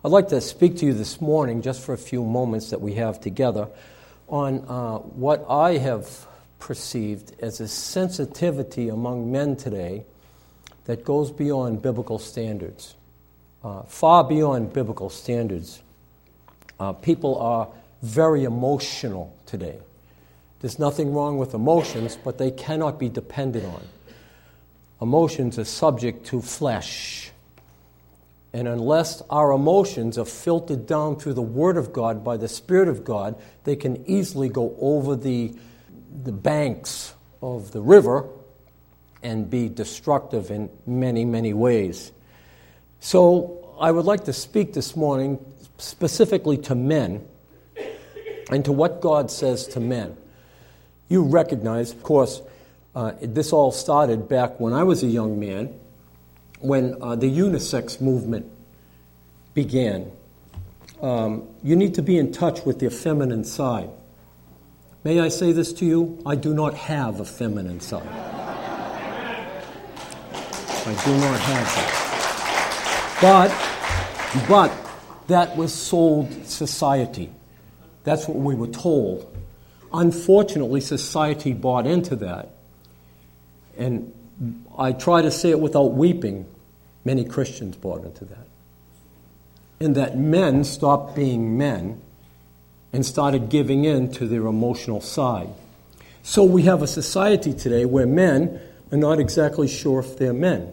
I'd like to speak to you this morning, just for a few moments that we have together, on what I have perceived as a sensitivity among men today that goes beyond biblical standards, far beyond biblical standards. People are very emotional today. There's nothing wrong with emotions, but they cannot be depended on. Emotions are subject to flesh. And unless our emotions are filtered down through the Word of God by the Spirit of God, they can easily go over the banks of the river and be destructive in many, many ways. So I would like to speak this morning specifically to men and to what God says to men. You recognize, of course, this all started back when I was a young man, when the unisex movement began. You need to be in touch with your feminine side. May I say this to you? I do not have a feminine side. I do not have that. But that was sold society. That's what we were told. Unfortunately, society bought into that. And I try to say it without weeping. Many Christians bought into that. And that men stopped being men and started giving in to their emotional side. So we have a society today where men are not exactly sure if they're men.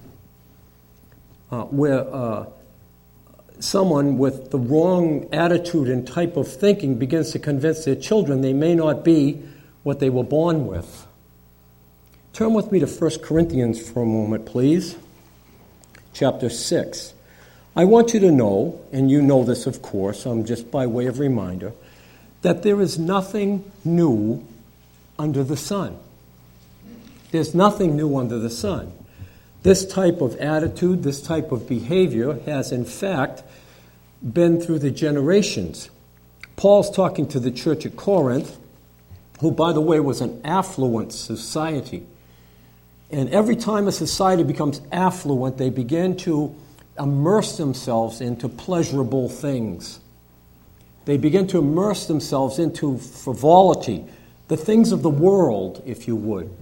Where someone with the wrong attitude and type of thinking begins to convince their children they may not be what they were born with. Turn with me to 1 Corinthians for a moment, please. Chapter 6. I want you to know, and you know this, of course, just by way of reminder, that there is nothing new under the sun. There's nothing new under the sun. This type of attitude, this type of behavior has, in fact, been through the generations. Paul's talking to the church at Corinth, who, by the way, was an affluent society. And every time a society becomes affluent, they begin to immerse themselves into pleasurable things. They begin to immerse themselves into frivolity, the things of the world, if you would.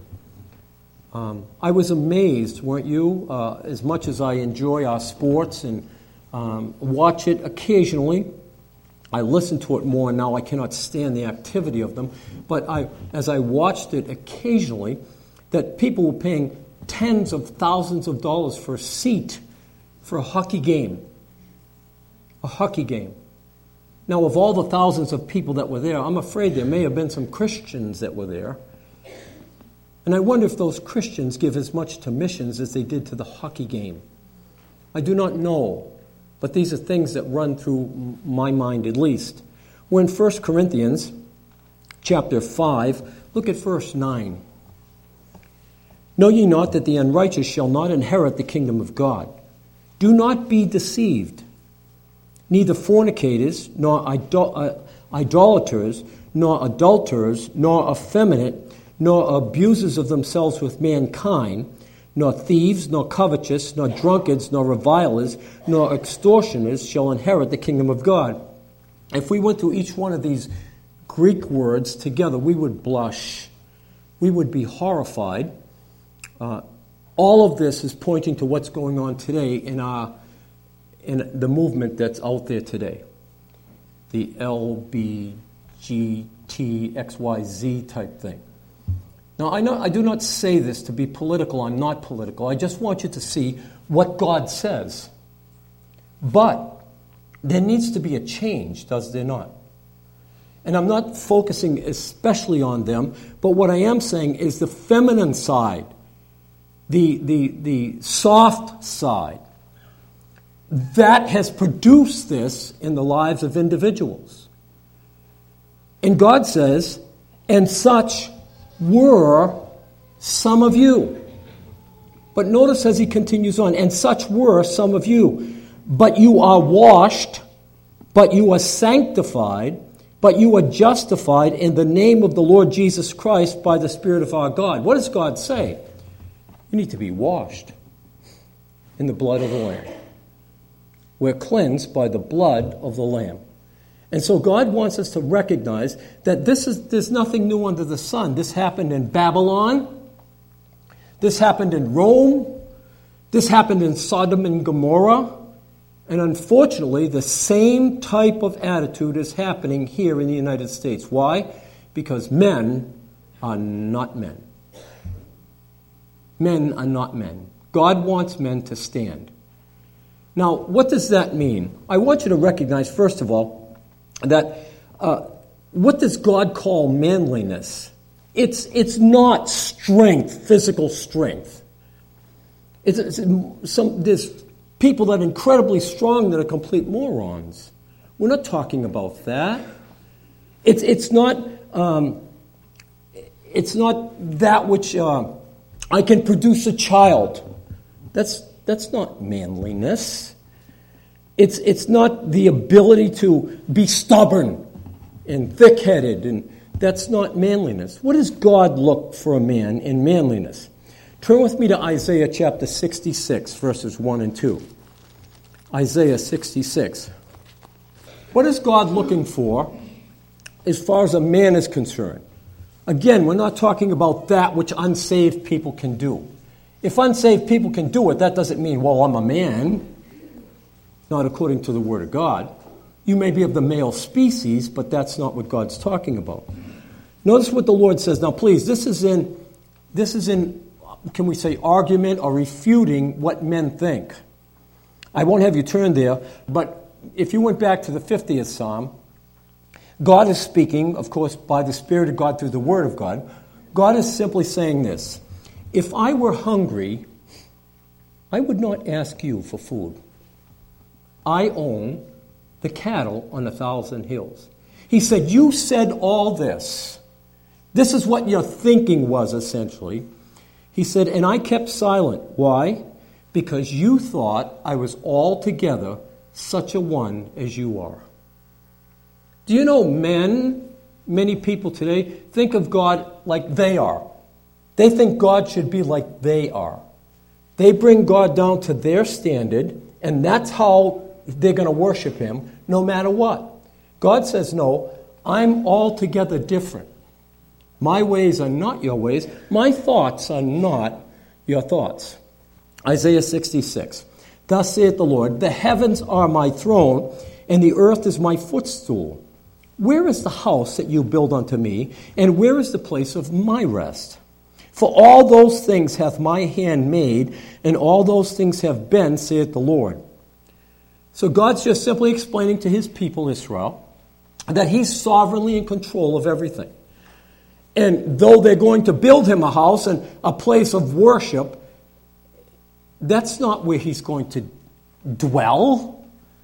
I was amazed, weren't you, as much as I enjoy our sports and watch it occasionally. I listen to it more now. I cannot stand the activity of them. But as I watched it occasionally, that people were paying tens of thousands of dollars for a seat for a hockey game. A hockey game. Now, of all the thousands of people that were there, I'm afraid there may have been some Christians that were there. And I wonder if those Christians give as much to missions as they did to the hockey game. I do not know, but these are things that run through my mind at least. We're in 1 Corinthians chapter 5. Look at verse 9. Know ye not that the unrighteous shall not inherit the kingdom of God? Do not be deceived. Neither fornicators, nor idolaters, nor adulterers, nor effeminate, nor abusers of themselves with mankind, nor thieves, nor covetous, nor drunkards, nor revilers, nor extortioners shall inherit the kingdom of God. If we went through each one of these Greek words together, we would blush. We would be horrified. All of this is pointing to what's going on today in the movement that's out there today. The LBGTXYZ type thing. Now, I do not say this to be political. I'm not political. I just want you to see what God says. But there needs to be a change, does there not? And I'm not focusing especially on them, but what I am saying is the feminine side, the soft side, that has produced this in the lives of individuals. And God says, and such were some of you. But notice as he continues on, and such were some of you. But you are washed, but you are sanctified, but you are justified in the name of the Lord Jesus Christ by the Spirit of our God. What does God say? You need to be washed in the blood of the Lamb. We're cleansed by the blood of the Lamb. And so God wants us to recognize that there's nothing new under the sun. This happened in Babylon. This happened in Rome. This happened in Sodom and Gomorrah. And unfortunately, the same type of attitude is happening here in the United States. Why? Because men are not men. Men are not men. God wants men to stand. Now, what does that mean? I want you to recognize, first of all, that what does God call manliness? It's not strength, physical strength. There's people that are incredibly strong that are complete morons. We're not talking about that. It's not that which I can produce a child. That's not manliness. It's not the ability to be stubborn and thick-headed, and that's not manliness. What does God look for a man in manliness? Turn with me to Isaiah chapter 66, verses 1 and 2. Isaiah 66. What is God looking for as far as a man is concerned? Again, we're not talking about that which unsaved people can do. If unsaved people can do it, that doesn't mean, well, I'm a man. Not according to the Word of God. You may be of the male species, but that's not what God's talking about. Notice what the Lord says. Now, please, this is in, can we say, argument or refuting what men think. I won't have you turn there, but if you went back to the 50th Psalm, God is speaking, of course, by the Spirit of God through the Word of God. God is simply saying this: if I were hungry, I would not ask you for food. I own the cattle on 1,000 hills. He said, you said all this. This is what your thinking was, essentially. He said, and I kept silent. Why? Because you thought I was altogether such a one as you are. Do you know many people today, think of God like they are. They think God should be like they are. They bring God down to their standard, and that's how they're going to worship Him no matter what. God says, no, I'm altogether different. My ways are not your ways. My thoughts are not your thoughts. Isaiah 66. Thus saith the Lord, the heavens are my throne, and the earth is my footstool. Where is the house that you build unto me, and where is the place of my rest? For all those things hath my hand made, and all those things have been, saith the Lord. So God's just simply explaining to His people, Israel, that He's sovereignly in control of everything. And though they're going to build Him a house and a place of worship, that's not where He's going to dwell.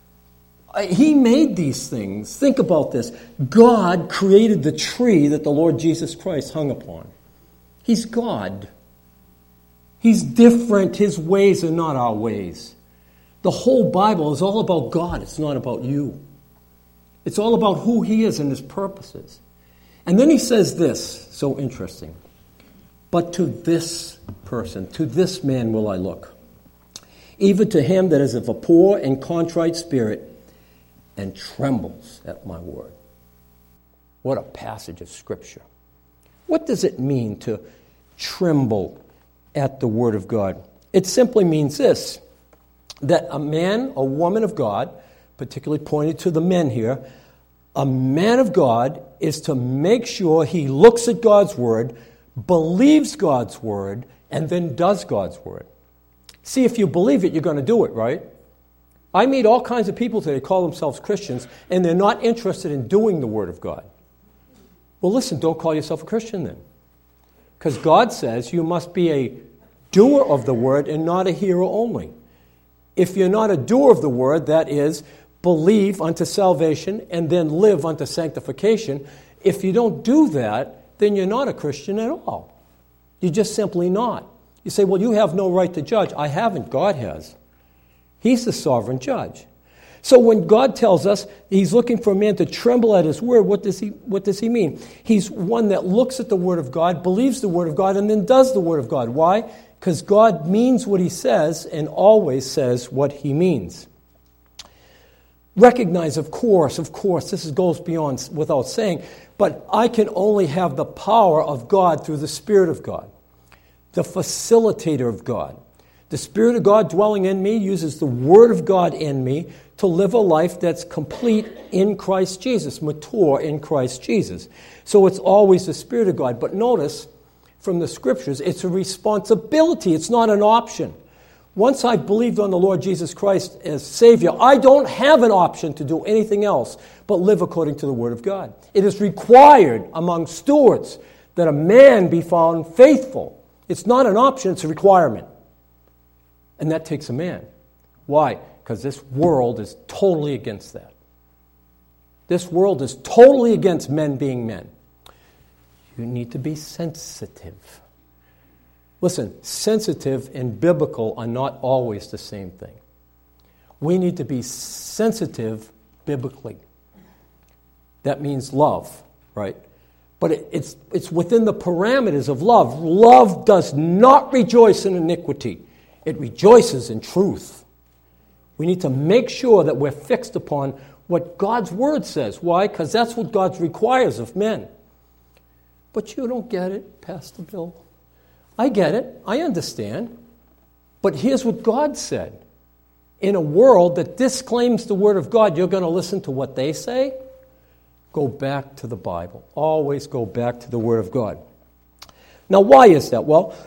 He made these things. Think about this. God created the tree that the Lord Jesus Christ hung upon. He's God. He's different. His ways are not our ways. The whole Bible is all about God. It's not about you. It's all about who He is and His purposes. And then He says this, so interesting. But to this person, to this man will I look, even to him that is of a poor and contrite spirit, and trembles at my word. What a passage of Scripture. What does it mean to tremble at the word of God? It simply means this, that a man or woman of God, particularly pointed to the men here, a man of God is to make sure he looks at God's word, believes God's word, and then does God's word. See, if you believe it, you're going to do it, right? I meet all kinds of people today call themselves Christians, and they're not interested in doing the word of God. Well, listen, don't call yourself a Christian then. Because God says you must be a doer of the word and not a hearer only. If you're not a doer of the word, that is, believe unto salvation and then live unto sanctification, if you don't do that, then you're not a Christian at all. You're just simply not. You say, well, you have no right to judge. I haven't. God has. He's the sovereign judge. So when God tells us He's looking for a man to tremble at His word, what does he mean? He's one that looks at the word of God, believes the word of God, and then does the word of God. Why? Because God means what He says and always says what He means. recognize, of course, this goes beyond without saying, but I can only have the power of God through the Spirit of God, the facilitator of God. The Spirit of God dwelling in me uses the Word of God in me to live a life that's complete in Christ Jesus, mature in Christ Jesus. So it's always the Spirit of God. But notice, from the Scriptures, it's a responsibility. It's not an option. Once I believed on the Lord Jesus Christ as Savior, I don't have an option to do anything else but live according to the Word of God. It is required among stewards that a man be found faithful. It's not an option, it's a requirement. And that takes a man. Why? Because this world is totally against that. This world is totally against men being men. You need to be sensitive. Listen, sensitive and biblical are not always the same thing. We need to be sensitive biblically. That means love, right? But it's within the parameters of love. Love does not rejoice in iniquity. It rejoices in truth. We need to make sure that we're fixed upon what God's Word says. Why? Because that's what God requires of men. But you don't get it, Pastor Bill. I get it. I understand. But here's what God said. In a world that disclaims the Word of God, you're going to listen to what they say? Go back to the Bible. Always go back to the Word of God. Now, why is that? Well,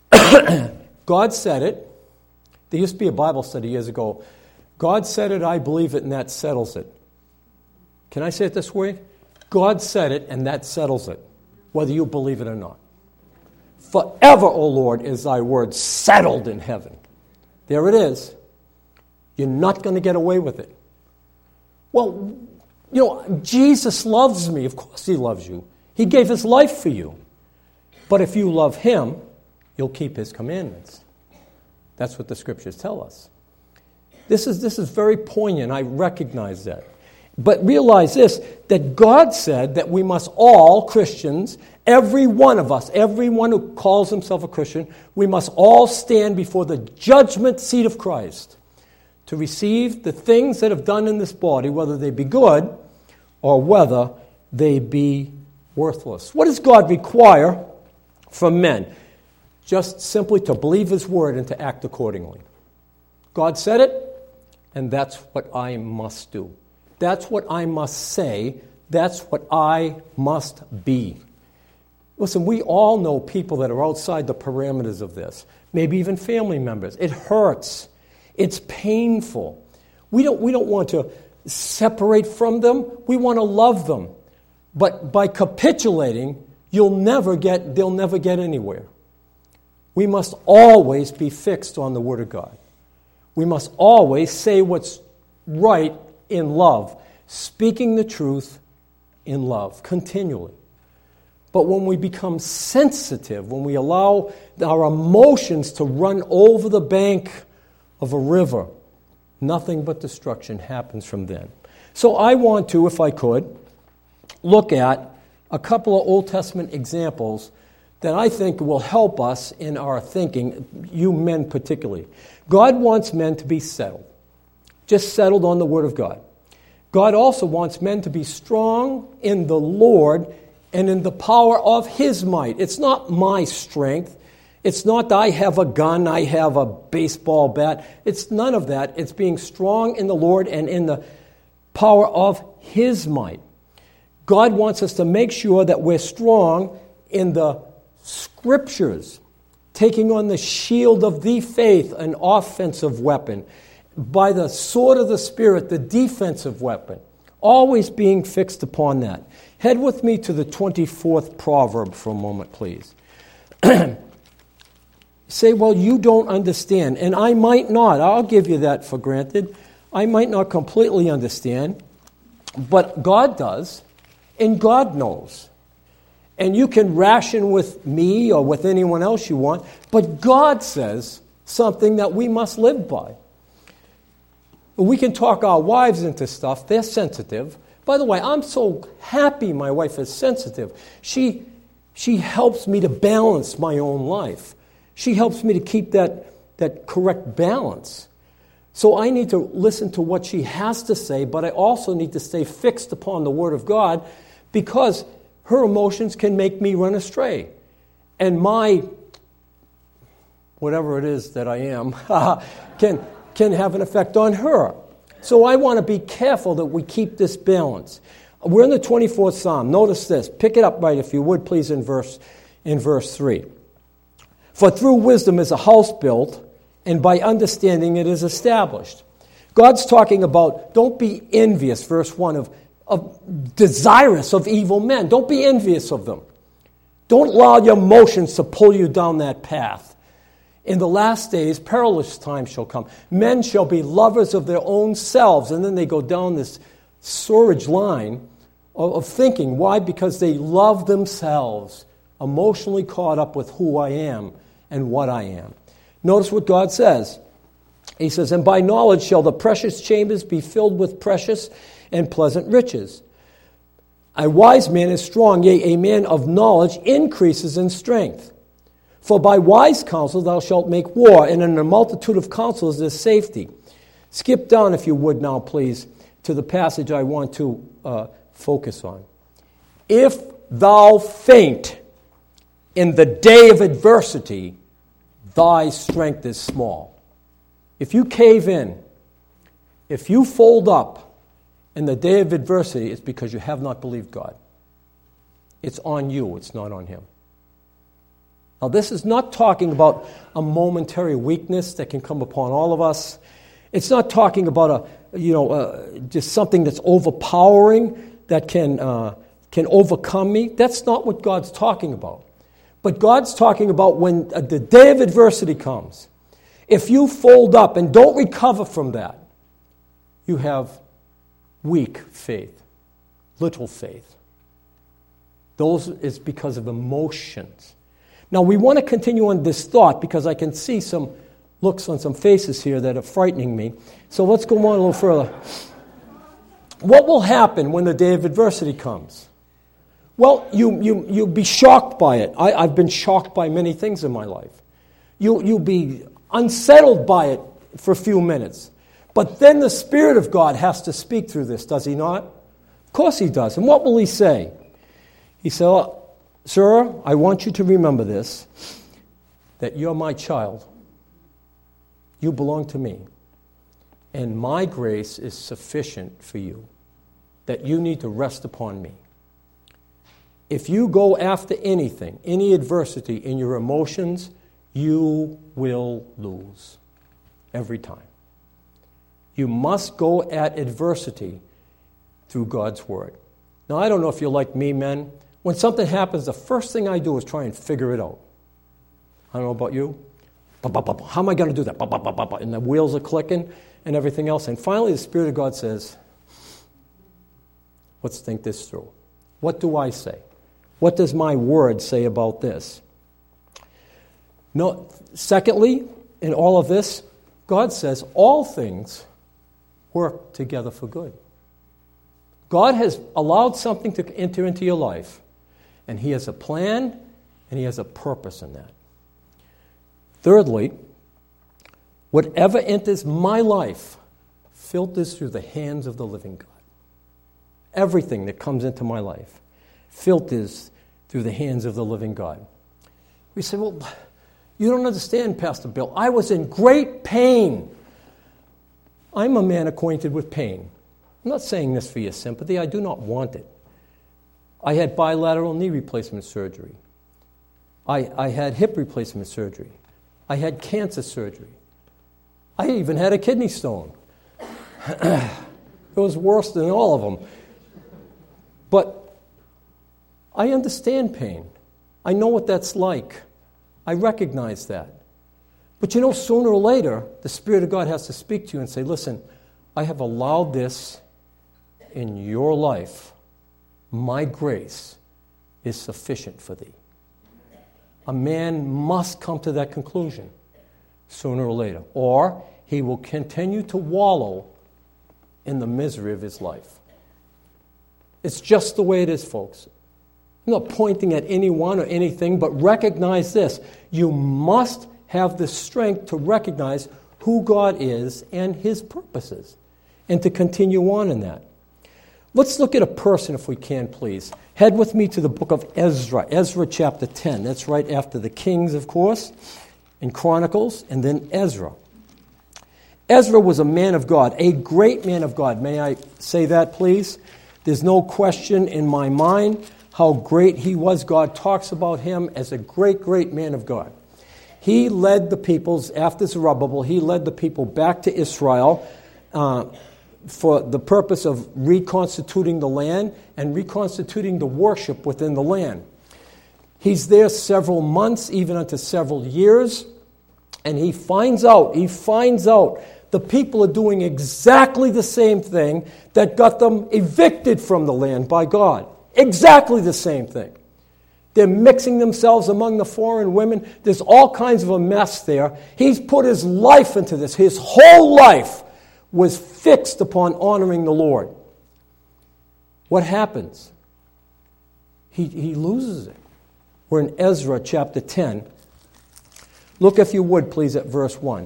God said it. There used to be a Bible study years ago. God said it, I believe it, and that settles it. Can I say it this way? God said it, and that settles it, whether you believe it or not. Forever, O Lord, is thy word settled in heaven. There it is. You're not going to get away with it. Well, Jesus loves me. Of course he loves you. He gave his life for you. But if you love him, you'll keep his commandments. That's what the Scriptures tell us. This is very poignant. I recognize that. But realize this, that God said that we must all, Christians, every one of us, everyone who calls himself a Christian, we must all stand before the judgment seat of Christ to receive the things that have done in this body, whether they be good or whether they be worthless. What does God require from men? Just simply to believe his word and to act accordingly. God said it, and that's what I must do. That's what I must say. That's what I must be. Listen, we all know people that are outside the parameters of this, maybe even family members. It hurts. It's painful. We don't want to separate from them. We want to love them. But by capitulating, they'll never get anywhere. We must always be fixed on the Word of God. We must always say what's right in love, speaking the truth in love, continually. But when we become sensitive, when we allow our emotions to run over the bank of a river, nothing but destruction happens from then. So I want to, if I could, look at a couple of Old Testament examples that I think will help us in our thinking, you men particularly. God wants men to be settled, just settled on the Word of God. God also wants men to be strong in the Lord and in the power of his might. It's not my strength. It's not I have a gun, I have a baseball bat. It's none of that. It's being strong in the Lord and in the power of his might. God wants us to make sure that we're strong in the Scriptures, taking on the shield of the faith, an offensive weapon, by the sword of the Spirit, the defensive weapon, always being fixed upon that. Head with me to the 24th proverb for a moment, please. Say, well, you don't understand, and I might not. I'll give you that for granted. I might not completely understand, but God does, and God knows. And you can ration with me or with anyone else you want, but God says something that we must live by. We can talk our wives into stuff. They're sensitive. By the way, I'm so happy my wife is sensitive. She helps me to balance my own life. She helps me to keep that correct balance. So I need to listen to what she has to say, but I also need to stay fixed upon the Word of God, because her emotions can make me run astray. And my, whatever it is that I am, can have an effect on her. So I want to be careful that we keep this balance. We're in the 24th Psalm. Notice this. Pick it up right, if you would, please, in verse 3. For through wisdom is a house built, and by understanding it is established. God's talking about, don't be envious, verse 1, of desirous of evil men. Don't be envious of them. Don't allow your emotions to pull you down that path. In the last days, perilous times shall come. Men shall be lovers of their own selves. And then they go down this sewerage line of thinking. Why? Because they love themselves, emotionally caught up with who I am and what I am. Notice what God says. He says, and by knowledge shall the precious chambers be filled with precious and pleasant riches. A wise man is strong, yea, a man of knowledge increases in strength. For by wise counsel thou shalt make war, and in a multitude of counsels is safety. Skip down, if you would now, please, to the passage I want to focus on. If thou faint in the day of adversity, thy strength is small. If you cave in, if you fold up in the day of adversity, it's because you have not believed God. It's on you, it's not on Him. Now, this is not talking about a momentary weakness that can come upon all of us. It's not talking about just something that's overpowering that can overcome me. That's not what God's talking about. But God's talking about when the day of adversity comes, if you fold up and don't recover from that, you have weak faith, little faith. Those is because of emotions. Now, we want to continue on this thought because I can see some looks on some faces here that are frightening me. So let's go on a little further. What will happen when the day of adversity comes? Well, you'll be shocked by it. I've been shocked by many things in my life. You'll be unsettled by it for a few minutes. But then the Spirit of God has to speak through this, does He not? Of course He does. And what will He say? He said, sir, I want you to remember this, that you're my child. You belong to me. And my grace is sufficient for you, that you need to rest upon me. If you go after anything, any adversity in your emotions, you will lose every time. You must go at adversity through God's Word. Now, I don't know if you're like me, men. When something happens, the first thing I do is try and figure it out. I don't know about you. How am I going to do that? And the wheels are clicking and everything else. And finally, the Spirit of God says, let's think this through. What do I say? What does my Word say about this? No. Secondly, in all of this, God says all things work together for good. God has allowed something to enter into your life, and He has a plan, and He has a purpose in that. Thirdly, whatever enters my life filters through the hands of the living God. Everything that comes into my life filters through the hands of the living God. We say, well, you don't understand, Pastor Bill. I was in great pain. I'm a man acquainted with pain. I'm not saying this for your sympathy. I do not want it. I had bilateral knee replacement surgery. I had hip replacement surgery. I had cancer surgery. I even had a kidney stone. It was worse than all of them. But I understand pain. I know what that's like. I recognize that. But sooner or later, the Spirit of God has to speak to you and say, listen, I have allowed this in your life. My grace is sufficient for thee. A man must come to that conclusion sooner or later, or he will continue to wallow in the misery of his life. It's just the way it is, folks. I'm not pointing at anyone or anything, but recognize this. You must have the strength to recognize who God is and his purposes, and to continue on in that. Let's look at a person, if we can, please. Head with me to the book of Ezra, Ezra chapter 10. That's right after the Kings, of course, and Chronicles, and then Ezra. Ezra was a man of God, a great man of God. May I say that, please? There's no question in my mind how great he was. God talks about him as a great, great man of God. He led the peoples, after Zerubbabel, he led the people back to Israel for the purpose of reconstituting the land and reconstituting the worship within the land. He's there several months, even unto several years, and he finds out the people are doing exactly the same thing that got them evicted from the land by God. Exactly the same thing. They're mixing themselves among the foreign women. There's all kinds of a mess there. He's put his life into this. His whole life was fixed upon honoring the Lord. What happens? He loses it. We're in Ezra chapter 10. Look, if you would, please, at verse 1.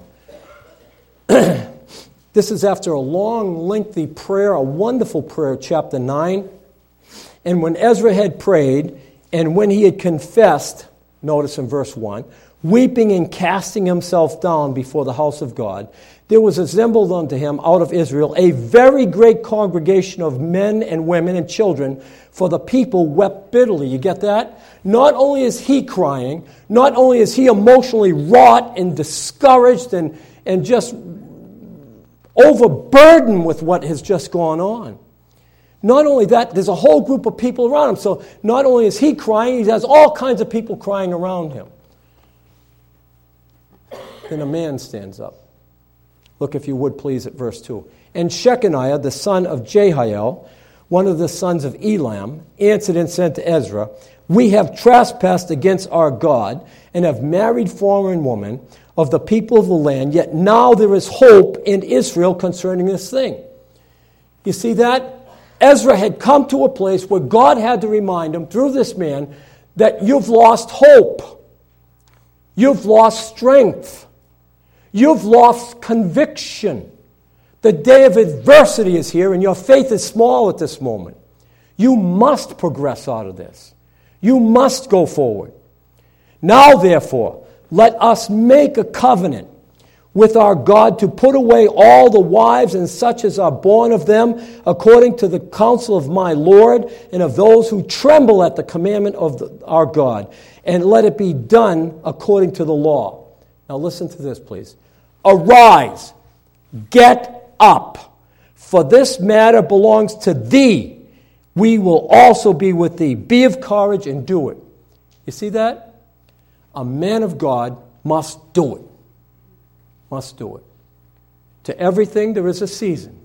This is after a long, lengthy prayer, a wonderful prayer, chapter 9. And when Ezra had prayed, and when he had confessed, notice in verse 1, weeping and casting himself down before the house of God, there was assembled unto him out of Israel a very great congregation of men and women and children, for the people wept bitterly. You get that? Not only is he crying, not only is he emotionally wrought and discouraged and just overburdened with what has just gone on. Not only that, there's a whole group of people around him. So not only is he crying, he has all kinds of people crying around him. Then a man stands up. Look, if you would, please, at verse 2. And Shechaniah, the son of Jehiel, one of the sons of Elam, answered and said to Ezra, we have trespassed against our God and have married foreign women of the people of the land, yet now there is hope in Israel concerning this thing. You see that? Ezra had come to a place where God had to remind him through this man that you've lost hope. You've lost strength. You've lost conviction. The day of adversity is here and your faith is small at this moment. You must progress out of this. You must go forward. Now, therefore, let us make a covenant with our God to put away all the wives and such as are born of them, according to the counsel of my Lord and of those who tremble at the commandment of our God, and let it be done according to the law. Now listen to this, please. Arise, get up, for this matter belongs to thee. We will also be with thee. Be of courage and do it. You see that? A man of God must do it. Must do it. To everything there is a season.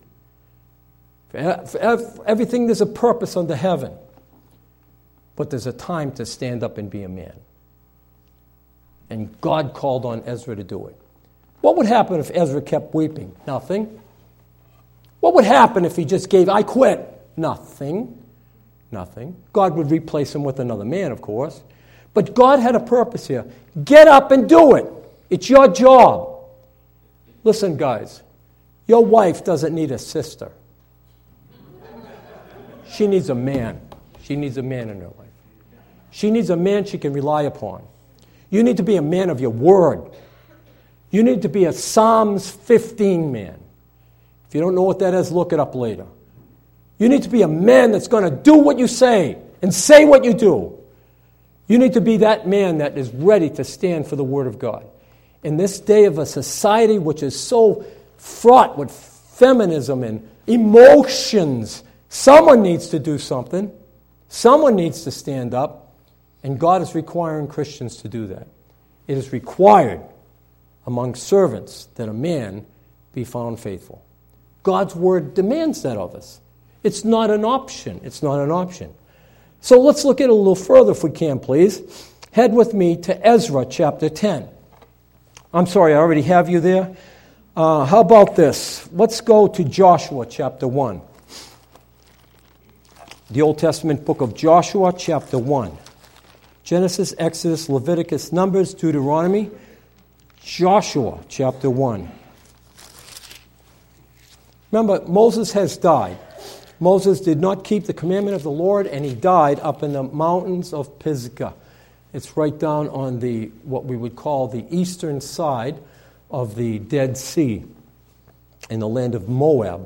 For everything there's a purpose under heaven. But there's a time to stand up and be a man. And God called on Ezra to do it. What would happen if Ezra kept weeping? Nothing. What would happen if he just gave, I quit? Nothing. Nothing. God would replace him with another man, of course. But God had a purpose here. Get up and do it. It's your job. Listen, guys, your wife doesn't need a sister. She needs a man. She needs a man in her life. She needs a man she can rely upon. You need to be a man of your word. You need to be a Psalms 15 man. If you don't know what that is, look it up later. You need to be a man that's going to do what you say and say what you do. You need to be that man that is ready to stand for the Word of God. In this day of a society which is so fraught with feminism and emotions, someone needs to do something. Someone needs to stand up, and God is requiring Christians to do that. It is required among servants that a man be found faithful. God's Word demands that of us. It's not an option. It's not an option. So let's look at it a little further if we can, please. Head with me to Ezra chapter 10. I'm sorry, I already have you there. How about this? Let's go to Joshua chapter 1. The Old Testament book of Joshua chapter 1. Genesis, Exodus, Leviticus, Numbers, Deuteronomy. Joshua chapter 1. Remember, Moses has died. Moses did not keep the commandment of the Lord, and he died up in the mountains of Pisgah. It's right down on what we would call the eastern side of the Dead Sea in the land of Moab.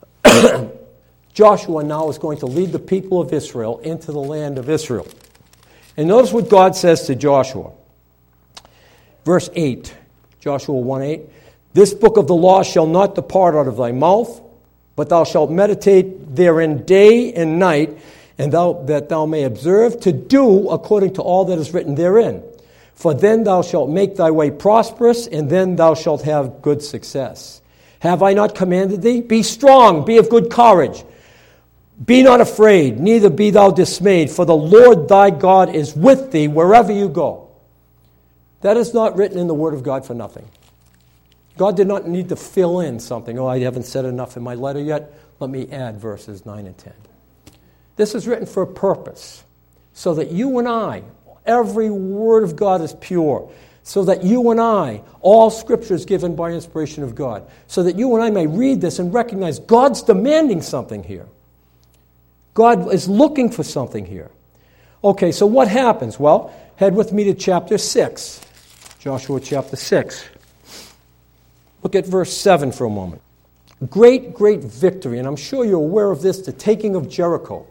Joshua now is going to lead the people of Israel into the land of Israel. And notice what God says to Joshua. Verse 8, Joshua 1:8. This book of the law shall not depart out of thy mouth, but thou shalt meditate therein day and night, and that thou may observe to do according to all that is written therein. For then thou shalt make thy way prosperous, and then thou shalt have good success. Have I not commanded thee? Be strong, be of good courage. Be not afraid, neither be thou dismayed, for the Lord thy God is with thee wherever you go. That is not written in the Word of God for nothing. God did not need to fill in something. Oh, I haven't said enough in my letter yet. Let me add verses 9 and 10. This is written for a purpose, so that you and I, every word of God is pure, so that you and I, all Scripture is given by inspiration of God, so that you and I may read this and recognize God's demanding something here. God is looking for something here. Okay, so what happens? Well, head with me to chapter 6, Joshua chapter 6. Look at verse 7 for a moment. Great, great victory, and I'm sure you're aware of this, the taking of Jericho.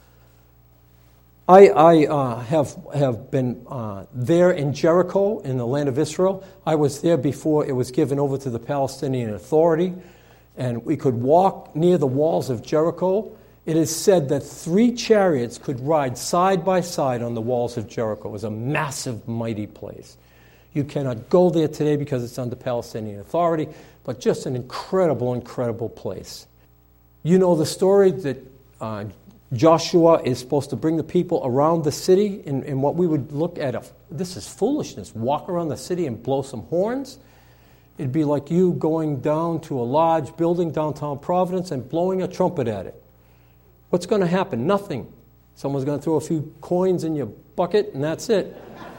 I have been there in Jericho, in the land of Israel. I was there before it was given over to the Palestinian Authority, and we could walk near the walls of Jericho. It is said that 3 chariots could ride side by side on the walls of Jericho. It was a massive, mighty place. You cannot go there today because it's under Palestinian Authority, but just an incredible, incredible place. You know the story that Joshua is supposed to bring the people around the city in what we would look at. This is foolishness. Walk around the city and blow some horns. It'd be like you going down to a large building downtown Providence and blowing a trumpet at it. What's going to happen? Nothing. Someone's going to throw a few coins in your bucket, and that's it.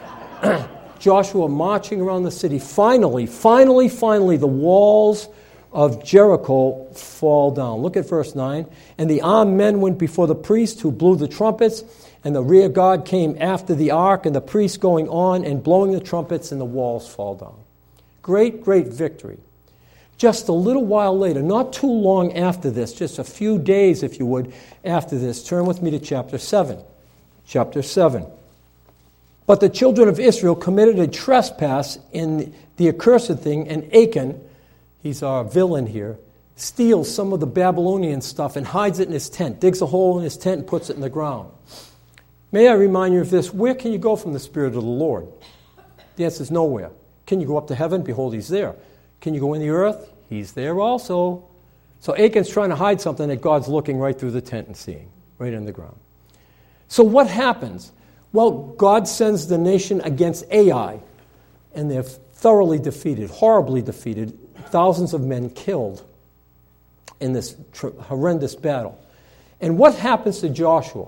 Joshua marching around the city. Finally, the walls of Jericho fall down. Look at verse 9. And the armed men went before the priest who blew the trumpets, and the rear guard came after the ark, and the priest going on and blowing the trumpets, and the walls fall down. Great, great victory. Just a little while later, not too long after this, just a few days, if you would, after this, turn with me to chapter 7. Chapter 7. But the children of Israel committed a trespass in the accursed thing, and Achan, he's our villain here, steals some of the Babylonian stuff and hides it in his tent, digs a hole in his tent and puts it in the ground. May I remind you of this? Where can you go from the Spirit of the Lord? The answer is nowhere. Can you go up to heaven? Behold, he's there. Can you go in the earth? He's there also. So Achan's trying to hide something that God's looking right through the tent and seeing, right in the ground. So what happens? Well, God sends the nation against Ai, and they're thoroughly defeated, horribly defeated, thousands of men killed in this horrendous battle. And what happens to Joshua?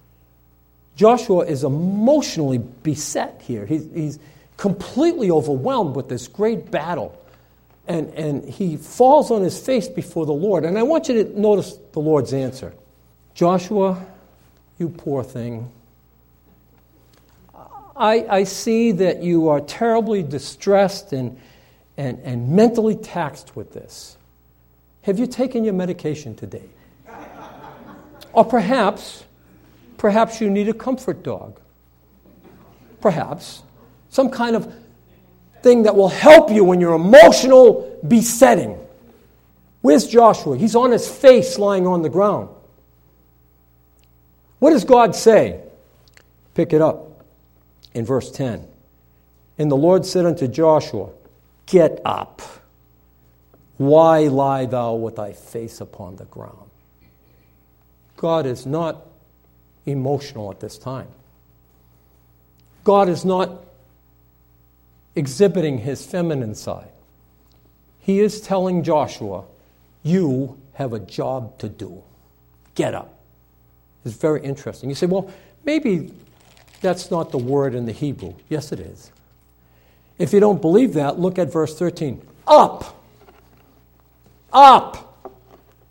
Joshua is emotionally beset here. He's completely overwhelmed with this great battle. And he falls on his face before the Lord. And I want you to notice the Lord's answer. Joshua, you poor thing. I see that you are terribly distressed and mentally taxed with this. Have you taken your medication today? Or perhaps you need a comfort dog. Perhaps. Some kind of thing that will help you in your emotional besetting. Where's Joshua? He's on his face lying on the ground. What does God say? Pick it up. In verse 10, and the Lord said unto Joshua, get up. Why lie thou with thy face upon the ground? God is not emotional at this time. God is not exhibiting his feminine side. He is telling Joshua, you have a job to do. Get up. It's very interesting. You say, well, maybe that's not the word in the Hebrew. Yes, it is. If you don't believe that, look at verse 13. Up! Up!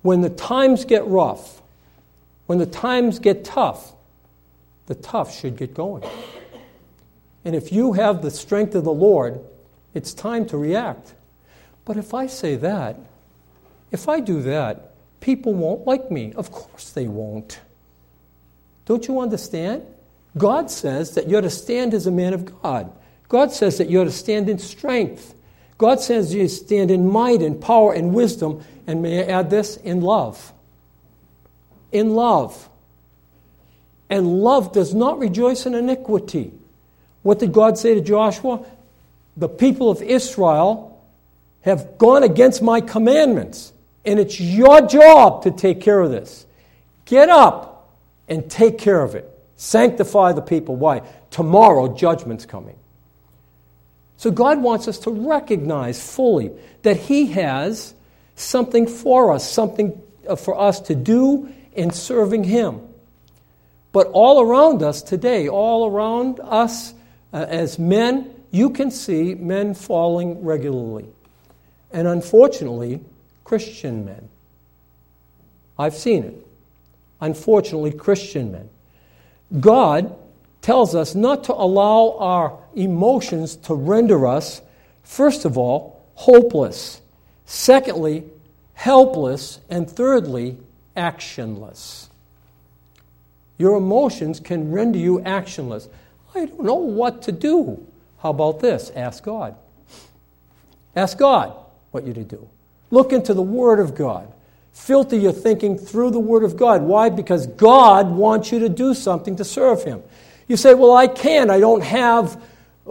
when the times get rough, when the times get tough, the tough should get going. And if you have the strength of the Lord, it's time to react. But if I say that, if I do that, people won't like me. Of course they won't. Don't you understand? God says that you're to stand as a man of God. God says that you're to stand in strength. God says you stand in might and power and wisdom, and may I add this, in love. In love. And love does not rejoice in iniquity. What did God say to Joshua? The people of Israel have gone against my commandments, and it's your job to take care of this. Get up and take care of it. Sanctify the people. Why? Tomorrow, judgment's coming. So God wants us to recognize fully that He has something for us, something for us to do in serving Him. But all around us today, all around us as men, you can see men falling regularly. And unfortunately, Christian men. I've seen it. Unfortunately, Christian men. God tells us not to allow our emotions to render us, first of all, hopeless. Secondly, helpless. And thirdly, actionless. Your emotions can render you actionless. I don't know what to do. How about this? Ask God. Ask God what you're to do. Look into the Word of God. Filter your thinking through the Word of God. Why? Because God wants you to do something to serve Him. You say, well, I can't. I don't have,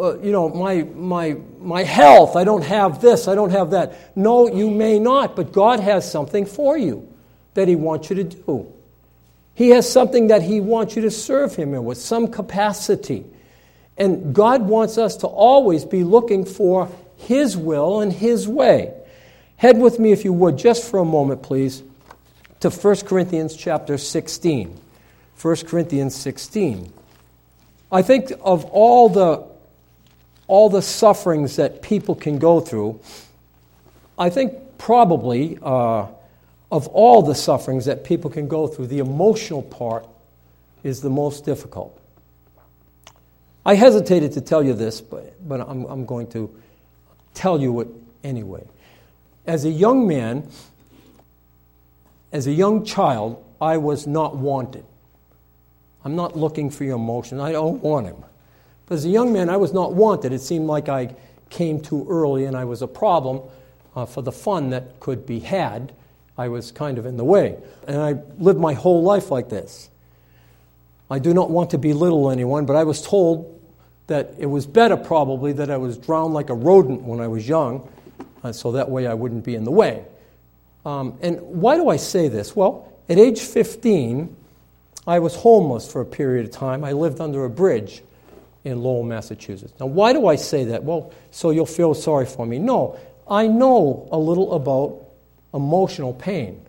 my health. I don't have this. I don't have that. No, you may not, but God has something for you that He wants you to do. He has something that He wants you to serve Him in with some capacity. And God wants us to always be looking for His will and His way. Head with me, if you would, just for a moment, please, to 1 Corinthians chapter 16. 1 Corinthians 16. I think of all the sufferings that people can go through, I think probably of all the sufferings that people can go through, the emotional part is the most difficult. I hesitated to tell you this, but I'm going to tell you it anyway. As a young man, as a young child, I was not wanted. I'm not looking for your emotion. I don't want him. But as a young man, I was not wanted. It seemed like I came too early and I was a problem for the fun that could be had. I was kind of in the way. And I lived my whole life like this. I do not want to belittle anyone, but I was told that it was better probably that I was drowned like a rodent when I was young, so that way I wouldn't be in the way. And why do I say this? Well, at age 15, I was homeless for a period of time. I lived under a bridge in Lowell, Massachusetts. Now, why do I say that? Well, so you'll feel sorry for me. No, I know a little about emotional pain.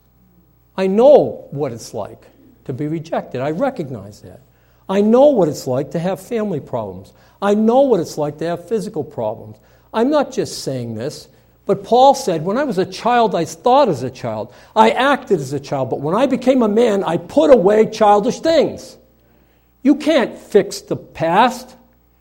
I know what it's like to be rejected. I recognize that. I know what it's like to have family problems. I know what it's like to have physical problems. I'm not just saying this, but Paul said, when I was a child, I thought as a child. I acted as a child. But when I became a man, I put away childish things. You can't fix the past.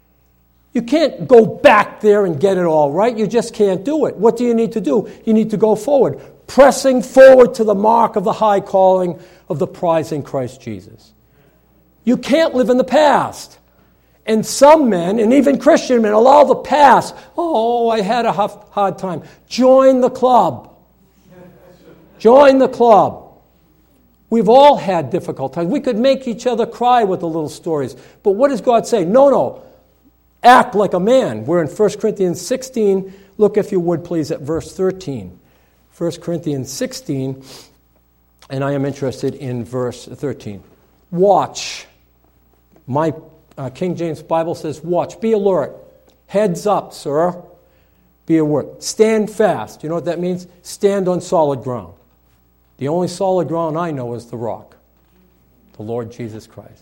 You can't go back there and get it all right. You just can't do it. What do you need to do? You need to go forward, pressing forward to the mark of the high calling of the prize in Christ Jesus. You can't live in the past. And some men, and even Christian men, allow the past. Oh, I had a hard time. Join the club. Join the club. We've all had difficult times. We could make each other cry with the little stories. But what does God say? No. Act like a man. We're in 1 Corinthians 16. Look, if you would, please, at verse 13. 1 Corinthians 16, and I am interested in verse 13. Watch. My King James Bible says, watch. Be alert. Heads up, sir. Be alert. Stand fast. You know what that means? Stand on solid ground. The only solid ground I know is the rock, the Lord Jesus Christ.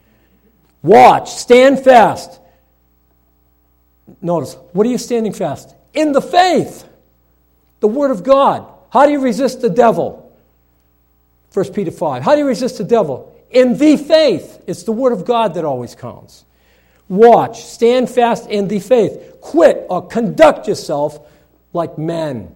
Watch. Stand fast. Notice, what are you standing fast? In the faith. The Word of God. How do you resist the devil? 1 Peter 5. How do you resist the devil? In the faith. It's the word of God that always counts. Watch, stand fast in the faith. Quit or conduct yourself like men.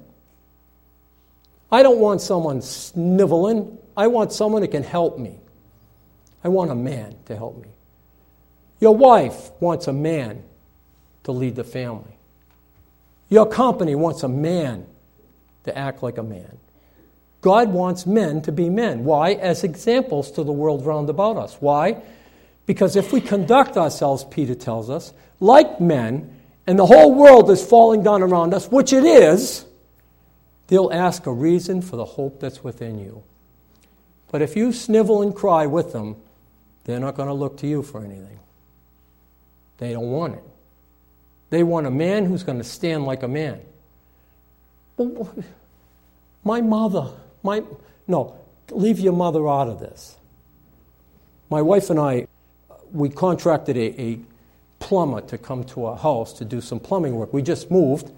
I don't want someone sniveling. I want someone that can help me. I want a man to help me. Your wife wants a man to lead the family. Your company wants a man to act like a man. God wants men to be men. Why? As examples to the world round about us. Why? Because if we conduct ourselves, Peter tells us, like men, and the whole world is falling down around us, which it is, they'll ask a reason for the hope that's within you. But if you snivel and cry with them, they're not going to look to you for anything. They don't want it. They want a man who's going to stand like a man. Well, my mother, no, leave your mother out of this. My wife and I, we contracted a plumber to come to our house to do some plumbing work. We just moved.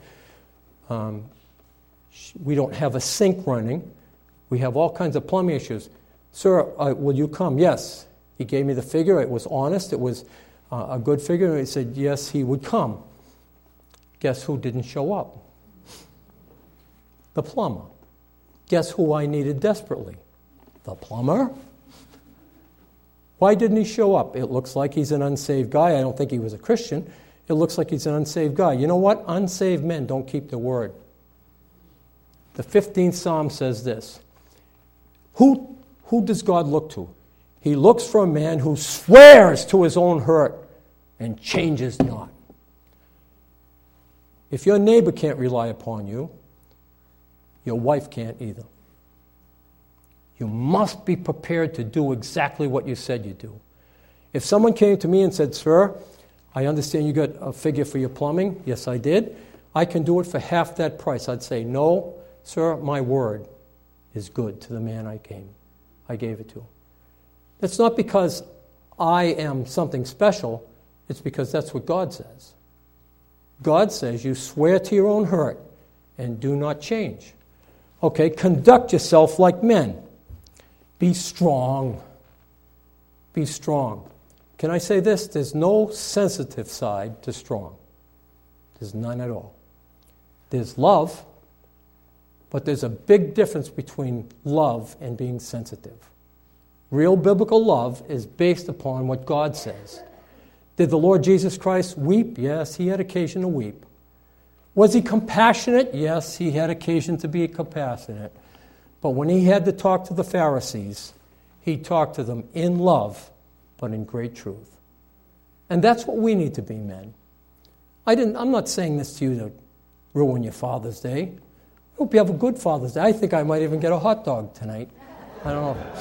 We don't have a sink running. We have all kinds of plumbing issues. Sir, will you come? Yes. He gave me the figure. It was honest. It was a good figure. And he said, yes, he would come. Guess who didn't show up? The plumber. Guess who I needed desperately? The plumber. Why didn't he show up? It looks like he's an unsaved guy. I don't think he was a Christian. It looks like he's an unsaved guy. You know what? Unsaved men don't keep their word. The 15th Psalm says this. Who does God look to? He looks for a man who swears to his own hurt and changes not. If your neighbor can't rely upon you, your wife can't either. You must be prepared to do exactly what you said you'd do. If someone came to me and said, sir, I understand you got a figure for your plumbing. Yes, I did. I can do it for half that price. I'd say, no, sir, my word is good to the man I gave it to. It's not because I am something special. It's because that's what God says. God says you swear to your own hurt and do not change. Okay, conduct yourself like men. Be strong. Be strong. Can I say this? There's no sensitive side to strong. There's none at all. There's love, but there's a big difference between love and being sensitive. Real biblical love is based upon what God says. Did the Lord Jesus Christ weep? Yes, he had occasion to weep. Was he compassionate? Yes, he had occasion to be compassionate. But when he had to talk to the Pharisees, he talked to them in love, but in great truth. And that's what we need to be, men. I'm not saying this to you to ruin your Father's Day. I hope you have a good Father's Day. I think I might even get a hot dog tonight. I don't know.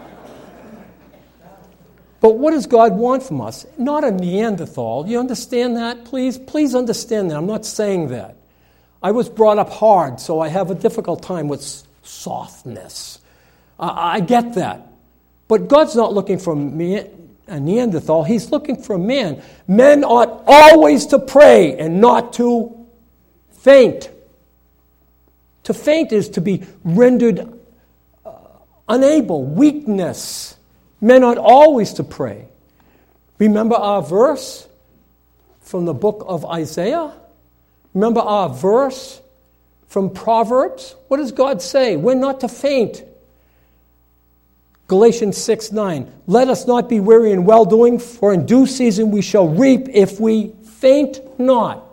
But what does God want from us? Not a Neanderthal. You understand that? Please understand that. I'm not saying that. I was brought up hard, so I have a difficult time with softness. I get that. But God's not looking for a Neanderthal. He's looking for a man. Men ought always to pray and not to faint. To faint is to be rendered unable, weakness. Men ought always to pray. Remember our verse from the book of Isaiah? Remember our verse from Proverbs? What does God say? We're not to faint. Galatians 6:9. Let us not be weary in well-doing, for in due season we shall reap if we faint not.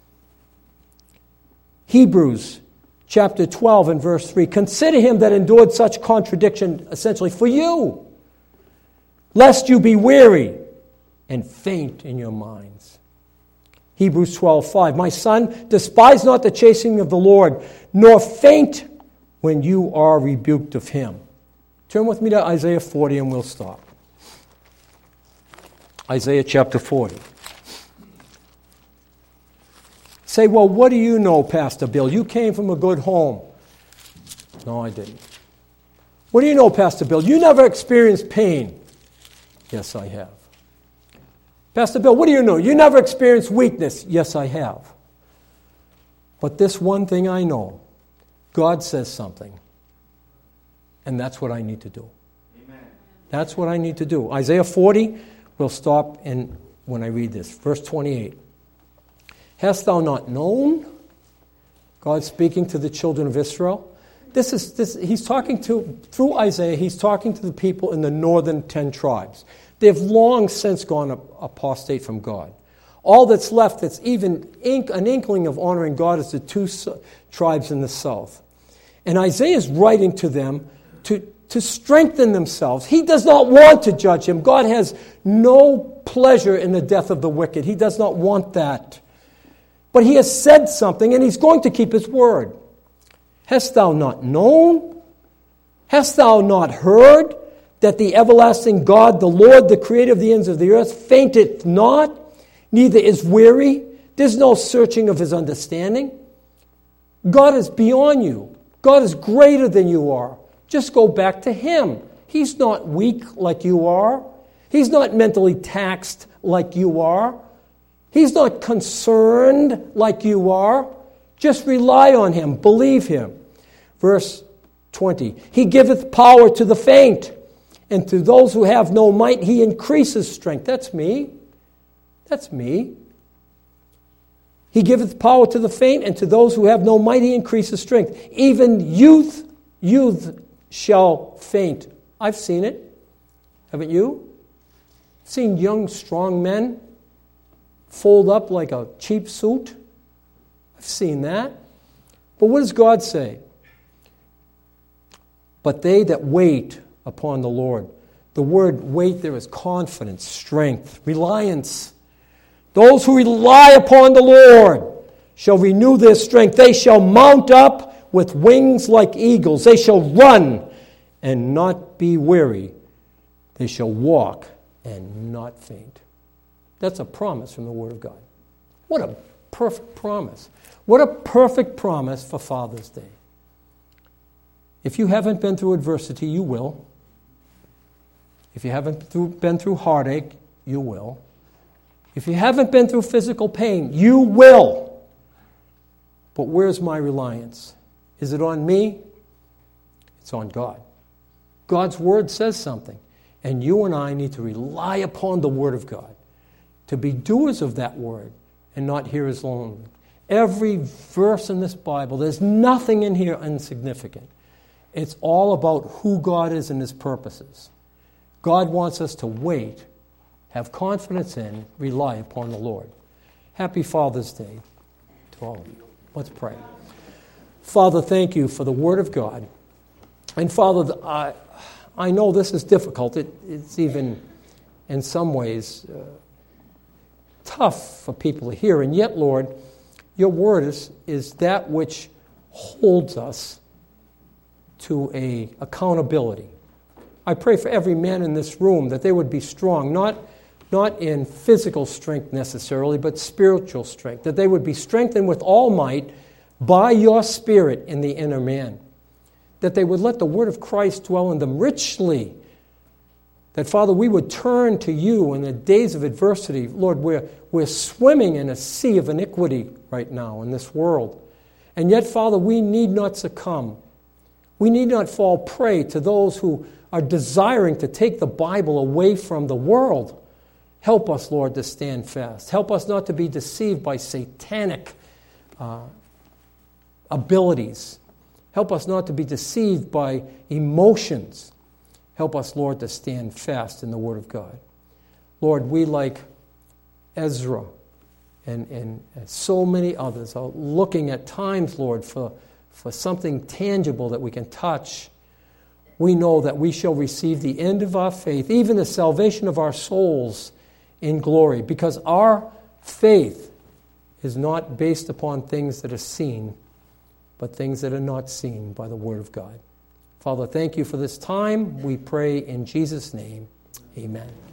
Hebrews chapter 12 and verse 3. Consider him that endured such contradiction, essentially, for you, lest you be weary and faint in your minds. Hebrews 12:5. My son, despise not the chastening of the Lord, nor faint when you are rebuked of him. Turn with me to Isaiah 40 and we'll stop. Isaiah chapter 40. Say, well, what do you know, Pastor Bill? You came from a good home. No, I didn't. What do you know, Pastor Bill? You never experienced pain. Yes, I have. Pastor Bill, what do you know? You never experienced weakness. Yes, I have. But this one thing I know, God says something. And that's what I need to do. Amen. That's what I need to do. Isaiah 40, we'll stop when I read this. Verse 28. Hast thou not known? God speaking to the children of Israel. He's talking through Isaiah, he's talking to the people in the northern 10 tribes. They've long since gone apostate from God. All that's left that's even an inkling of honoring God is the 2 tribes in the south. And Isaiah is writing to them to strengthen themselves. He does not want to judge him. God has no pleasure in the death of the wicked. He does not want that. But he has said something, and he's going to keep his word. Hast thou not known? Hast thou not heard that the everlasting God, the Lord, the creator of the ends of the earth, fainteth not, neither is weary? There's no searching of his understanding. God is beyond you. God is greater than you are. Just go back to him. He's not weak like you are. He's not mentally taxed like you are. He's not concerned like you are. Just rely on him. Believe him. Verse 20. He giveth power to the faint, and to those who have no might he increases strength. That's me. That's me. He giveth power to the faint, and to those who have no might he increases strength. Even youth shall faint. I've seen it. Haven't you? Seen young, strong men fold up like a cheap suit? I've seen that. But what does God say? But they that wait upon the Lord. The word wait there is confidence, strength, reliance. Those who rely upon the Lord shall renew their strength. They shall mount up with wings like eagles. They shall run and not be weary. They shall walk and not faint. That's a promise from the Word of God. What a perfect promise. What a perfect promise for Father's Day. If you haven't been through adversity, you will. If you haven't been through heartache, you will. If you haven't been through physical pain, you will. But where's my reliance? Is it on me? It's on God. God's Word says something. And you and I need to rely upon the Word of God, to be doers of that Word and not hearers only. Every verse in this Bible, there's nothing in here insignificant. It's all about who God is and his purposes. God wants us to wait, have confidence in, rely upon the Lord. Happy Father's Day to all of you. Let's pray. Father, thank you for the Word of God. And Father, I know this is difficult. It's even, in some ways, tough for people to hear. And yet, Lord, your Word is that which holds us to a accountability. I pray for every man in this room that they would be strong, not in physical strength necessarily, but spiritual strength, that they would be strengthened with all might by your Spirit in the inner man, that they would let the Word of Christ dwell in them richly, that, Father, we would turn to you in the days of adversity. Lord, we're swimming in a sea of iniquity right now in this world, and yet, Father, we need not succumb. We need not fall prey to those who are desiring to take the Bible away from the world. Help us, Lord, to stand fast. Help us not to be deceived by satanic abilities. Help us not to be deceived by emotions. Help us, Lord, to stand fast in the Word of God. Lord, we, like Ezra and so many others, are looking at times, Lord, for something tangible that we can touch. We know that we shall receive the end of our faith, even the salvation of our souls in glory, because our faith is not based upon things that are seen, but things that are not seen by the Word of God. Father, thank you for this time. We pray in Jesus' name. Amen.